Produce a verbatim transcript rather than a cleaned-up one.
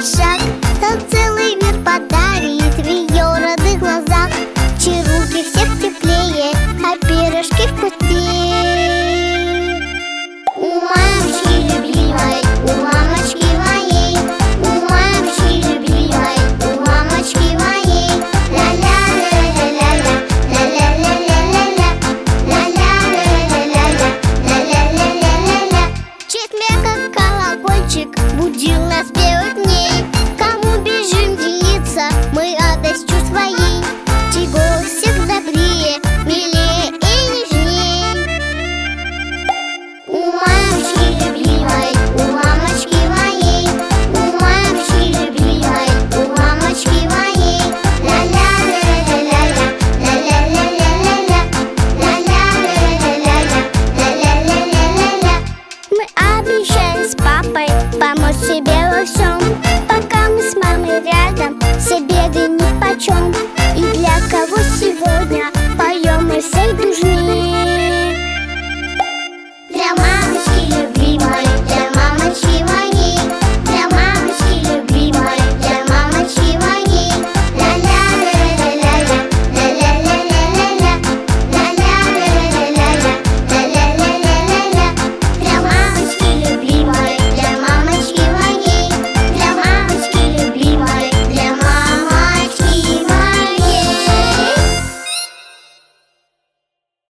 шаг, то целый мир подарит в ее родных глазах. Чаруги всех теплее, а пирожки вкуснее. У мамочки любимой, у мамочки моей, у мамочки любимой, у мамочки моей. Ля-ля-ля-ля-ля-ля, ля-ля-ля-ля-ля-ля, ля-ля-ля-ля-ля-ля, ля-ля-ля-ля-ля-ля. Чей смех, как колокольчик, будил нас первых дней. Кому бежим делиться мы радостью своей, чей голос всех добрее, милее и нежней. У мамочки любимой, у мамочки моей, у мамочки любимой, у мамочки моей. Ля-ля-ля-ля-ля-ля, ля-ля-ля-ля-ля-ля, ля-ля-ля-ля-ля-ля, ля-ля-ля-ля-ля-ля. Мы обещаем с папой помочь себе во всем. Пока мы с мамой рядом, все беды нипочем.